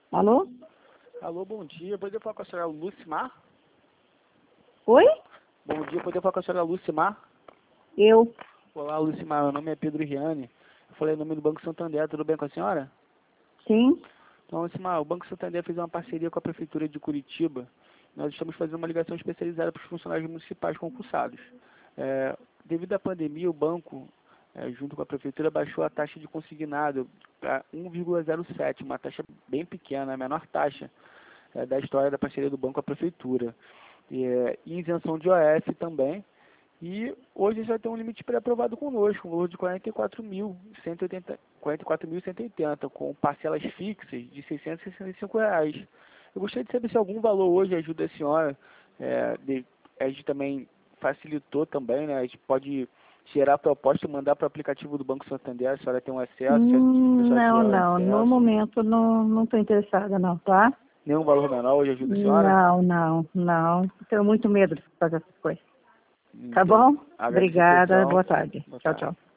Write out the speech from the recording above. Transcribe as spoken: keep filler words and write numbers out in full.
Alô? Alô, bom dia. Poderia falar com a senhora Lucimar? Oi? Bom dia, poderia falar com a senhora Lucimar? Eu. Olá, Lucimar. Meu nome é Pedro Riane. Eu falei em nome do Banco Santander. Tudo bem com a senhora? Sim. Então, Lucimar, o Banco Santander fez uma parceria com a Prefeitura de Curitiba. Nós estamos fazendo uma ligação especializada para os funcionários municipais concursados. É, devido à pandemia, o banco, é, junto com a Prefeitura, baixou a taxa de consignado para um vírgula zero sete, uma taxa bem pequena, a menor taxa é, da história da parceria do banco com a Prefeitura. E, é, e isenção de O F também. E hoje já tem um limite pré-aprovado conosco, um valor de quarenta e quatro mil cento e oitenta, quarenta e quatro mil cento e oitenta, com parcelas fixas de seiscentos e sessenta e cinco reais. Eu gostaria de saber se algum valor hoje ajuda a senhora. É, de, a gente também facilitou também, né? A gente pode gerar a proposta e mandar para o aplicativo do Banco Santander, a senhora tem um acesso, se a Hum, pessoa não, tiver um não. No acesso. momento não não estou interessada não, tá? Nenhum valor menor hoje ajuda a senhora? Não, não, não. Tenho muito medo de fazer essas coisas. Tá Entendi. bom? Agradeço a Obrigada. atenção. Boa tarde. Boa Tchau, tarde. tchau.